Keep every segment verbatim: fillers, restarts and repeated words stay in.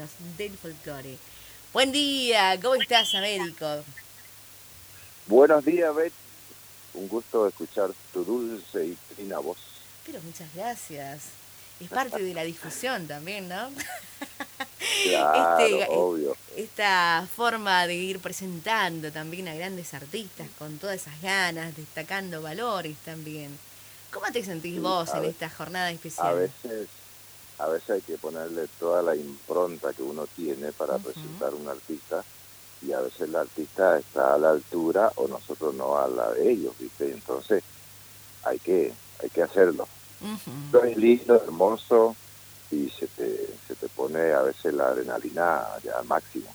del folclore. Buen día, ¿cómo estás, Américo? Buenos días, Betty. Un gusto escuchar tu dulce y fina voz. Pero muchas gracias. Es parte de la difusión también, ¿no? Claro, Este, obvio. esta forma de ir presentando también a grandes artistas con todas esas ganas, destacando valores también. ¿Cómo te sentís Sí, vos a, en ve- esta jornada a especial? veces, a veces hay que ponerle toda la impronta que uno tiene para Ujú. presentar a un artista y a veces el artista está a la altura o nosotros no a la de ellos, ¿viste? Entonces hay que, hay que hacerlo. Ujú. Esto es lindo, hermoso y se te, se te pone a veces la adrenalina ya al máximo.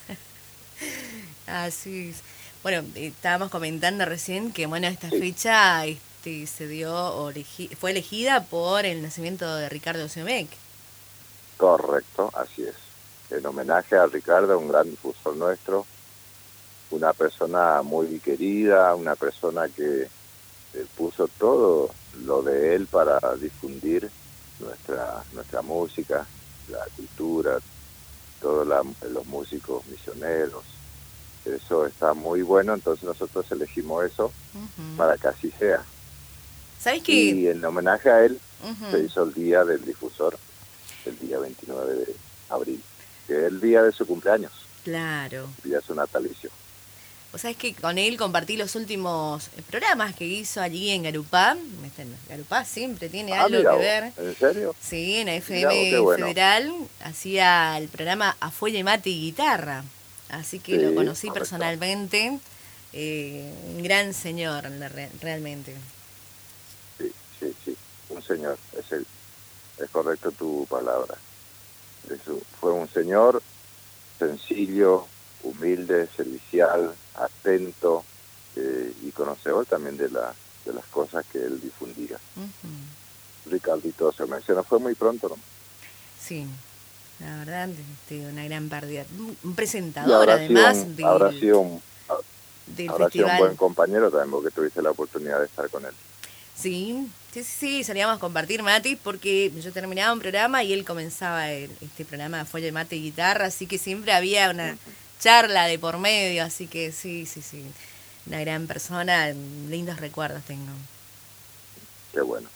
Así es. Bueno, eh, estábamos comentando recién que bueno, esta Sí, fecha este, se dio, o elegi- fue elegida por el nacimiento de Ricardo Semec. correcto, así es. En homenaje a Ricardo, un gran difusor nuestro, una persona muy querida, una persona que eh, puso todo lo de él para difundir nuestra nuestra música, la cultura, todos la, los músicos misioneros. Eso está muy bueno, entonces nosotros elegimos eso Ujú. para que así sea. ¿Sabés qué? Y en homenaje a él se Ujú. hizo el Día del Difusor, el día veintinueve de abril, que es el día de su cumpleaños, Claro. el día de su natalicio. Vos sabés que con él compartí los últimos programas que hizo allí en Garupá. Este, Garupá siempre tiene Ah, algo mira que vos, ver. ¿en serio? Sí, en Mira vos, qué F M bueno. Federal hacía el programa A Fuelle Mate y Guitarra. Así que lo Sí, conocí correcto. personalmente. Eh, un gran señor, la re- realmente. Sí, sí, sí. Un señor, es, el, es correcto tu palabra. Es un- fue un señor sencillo, humilde, servicial, atento eh, y conocedor también de, la, de las cosas que él difundía. Ujú. Ricardito se mencionó, fue muy pronto, ¿no? Sí, la verdad, este, una gran pérdida. Un un Y presentador, habrá sido un, además, habrá del, sido un, del habrá sido un buen festival. compañero también porque tuviste la oportunidad de estar con él. Sí, sí, sí, sí, salíamos a compartir mates porque yo terminaba un programa y él comenzaba el- este programa fue de mate y guitarra, así que siempre había una Ujú. charla de por medio, así que sí, sí, sí, una gran persona, lindos recuerdos tengo. Qué bueno.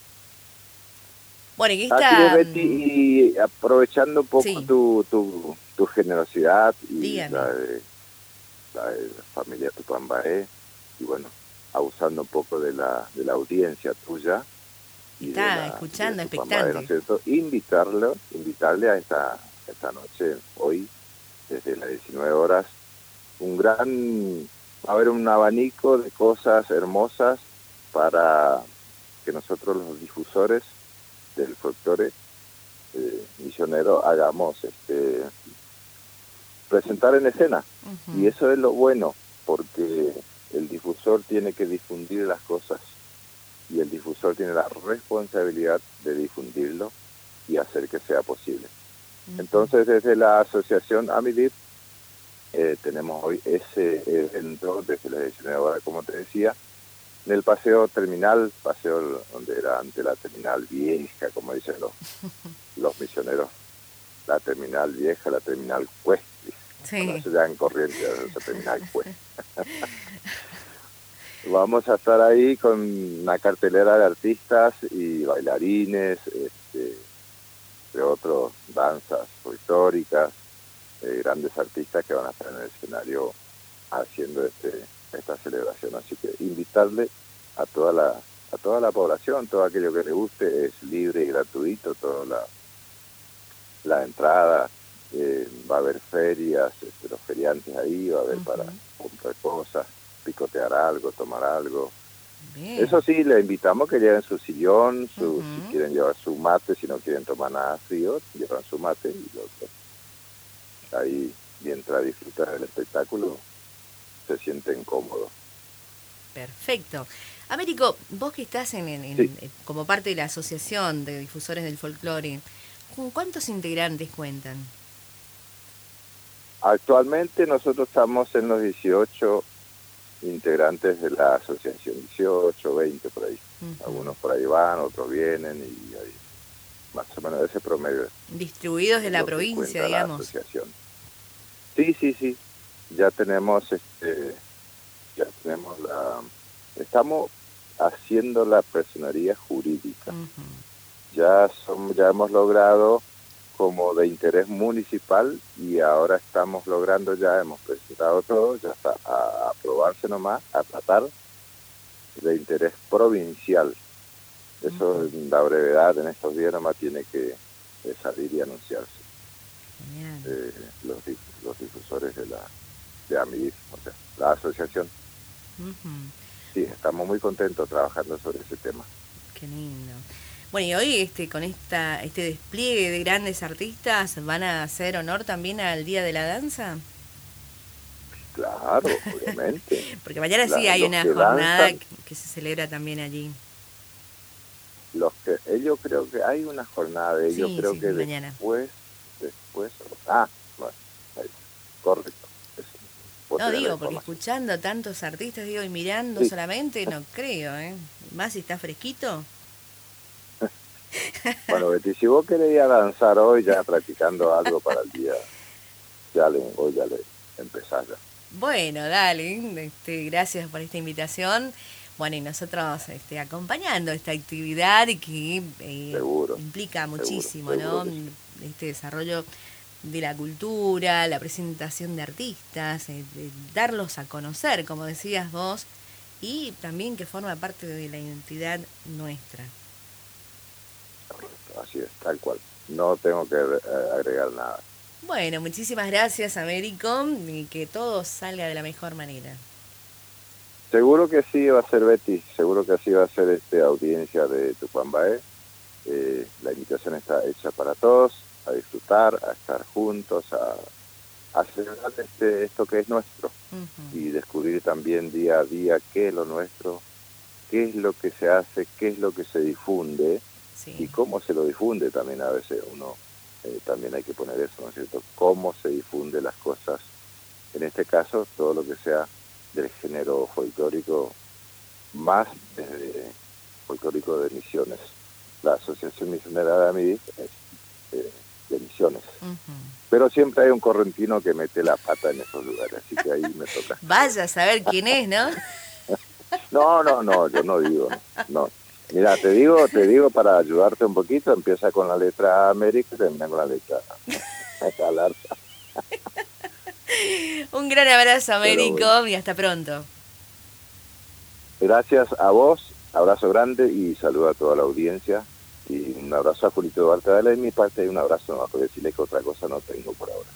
Bueno, y Así es, esta, Betty, mm, y aprovechando un poco sí, tu, tu, tu generosidad y dígame, la de la, de la familia Tupambaé, y bueno, abusando un poco de la, de la audiencia tuya y de está la de escuchando, Tupambaé, ¿no es expectante. cierto? Invitarlo, invitarle a esta, esta noche, hoy, desde las diecinueve horas, un gran, va a haber un abanico de cosas hermosas para que nosotros los difusores del folclore eh, misionero hagamos este presentar en escena. Y Ujú. eso es lo bueno, porque el difusor tiene que difundir las cosas y el difusor tiene la responsabilidad de difundirlo y hacer que sea posible. Ujú. Entonces, desde la asociación AMIDIF eh, tenemos hoy ese evento desde las diecinueve horas, como te decía, en el paseo terminal, paseo donde era ante la terminal vieja, como dicen los, los misioneros, la terminal vieja, la terminal Cuesta. Bueno, Sí, eso ya en corriente, esa terminal Cuesta. Vamos a estar ahí con una cartelera de artistas y bailarines, este, de otros, danzas folclóricas, eh, grandes artistas que van a estar en el escenario haciendo este, esta celebración. Así que invitarle a toda la a toda la población, todo aquello que le guste, es libre y gratuito, toda la, la entrada, eh, va a haber ferias, este, los feriantes ahí, va a haber para ujú. comprar cosas, picotear algo, tomar algo. Bien. Eso sí, le invitamos que lleven su sillón, su, si Ujú. quieren llevar su mate, si no quieren tomar nada frío, llevan su mate y lo, ahí, mientras disfrutan del espectáculo, se sienten cómodos. Perfecto. Américo, vos que estás en, en- Sí, en- como parte de la Asociación de Difusores del Folclore, ¿con cuántos integrantes cuentan? actualmente nosotros estamos en los dieciocho integrantes de la asociación, dieciocho, veinte por ahí. Ujú. Algunos por ahí van, otros vienen y ahí. más o menos ese promedio. Distribuidos de la Lo que provincia, cuenta la digamos. asociación. Sí, sí, sí. Ya tenemos, este, ya tenemos la, estamos haciendo la personería jurídica. Uh-huh. Ya son, ya hemos logrado como de interés municipal y ahora estamos logrando, ya hemos presentado todo, ya está a aprobarse nomás, a tratar de interés provincial. Eso uh-huh. En la brevedad, en estos días nomás tiene que eh, salir y anunciarse. Eh, los, los difusores de la de AMIDIF, o sea, la asociación. Uh-huh. Sí, estamos muy contentos trabajando sobre ese tema. Qué lindo. Bueno, y hoy este con esta este despliegue de grandes artistas, ¿van a hacer honor también al Día de la Danza? Claro, obviamente. Porque mañana la, sí hay una jornada danzan, que, que se celebra también allí. Los que ellos creo que hay una jornada de ellos, sí, creo sí, que mañana. después, después, ah, bueno, ahí, correcto. No, digo, porque escuchando tantos artistas, digo, y mirando sí. solamente, no creo, ¿eh? Más si está fresquito. Bueno, Betty, si vos querés ir a danzar hoy, ya practicando algo para el día, ya le, hoy ya le empezás ya. Bueno, dale, este, gracias por esta invitación. Bueno, y nosotros este, acompañando esta actividad que eh, seguro, implica muchísimo, seguro, ¿no? seguro sí. Este desarrollo de la cultura, la presentación de artistas, eh, de darlos a conocer, como decías vos, y también que forma parte de la identidad nuestra. Así es, tal cual. No tengo que agregar nada. Bueno, muchísimas gracias, Américo, y que todo salga de la mejor manera. Seguro que sí va a ser, Betty, seguro que así va a ser este audiencia de Tupambaé. Eh, la invitación está hecha para todos, a disfrutar, a estar juntos, a, a celebrar este, esto que es nuestro. Uh-huh. Y descubrir también día a día qué es lo nuestro, qué es lo que se hace, qué es lo que se difunde. Sí. Y cómo se lo difunde también. A veces uno eh, también hay que poner eso, ¿no es cierto? Cómo se difunde las cosas, en este caso todo lo que sea del género folclórico, más desde folclórico de Misiones. La Asociación Misionera de AMIDIF es eh, de Misiones. Uh-huh. Pero siempre hay un correntino que mete la pata en esos lugares, así que ahí me toca. Vaya a saber quién es, ¿no? no, no, no, yo no digo, no. Mira, te digo, te digo para ayudarte un poquito, empieza con la letra América y termina con la letra Galarza. Un gran abrazo, Américo, bueno. Y hasta pronto. Gracias a vos, abrazo grande y saludo a toda la audiencia. Y un abrazo a Julito Duarte, dale de mi parte y un abrazo, no puedo decirle que otra cosa no tengo por ahora.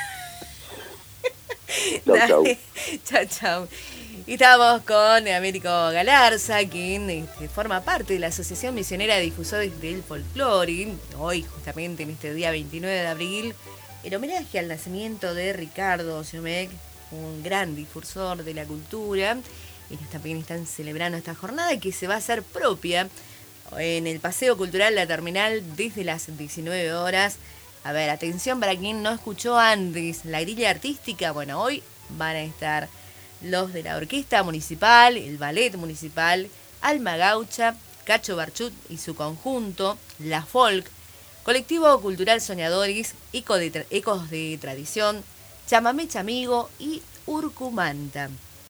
Chau, chau. Chau, chau. Y estábamos con Américo Galarza, quien este, forma parte de la Asociación Misionera de Difusores del Folclore. Hoy, justamente en este día veintinueve de abril, el homenaje al nacimiento de Ricardo Siomec, un gran difusor de la cultura. Ellos también están celebrando esta jornada que se va a hacer propia en el Paseo Cultural La Terminal desde las diecinueve horas. A ver, atención para quien no escuchó antes, la grilla artística, bueno, hoy van a estar los de la Orquesta Municipal, el Ballet Municipal, Alma Gaucha, Cacho Barchut y su conjunto, La Folk, Colectivo Cultural Soñadores, Eco de tra- Ecos de Tradición, Chamamé Chamigo y Urcumanta.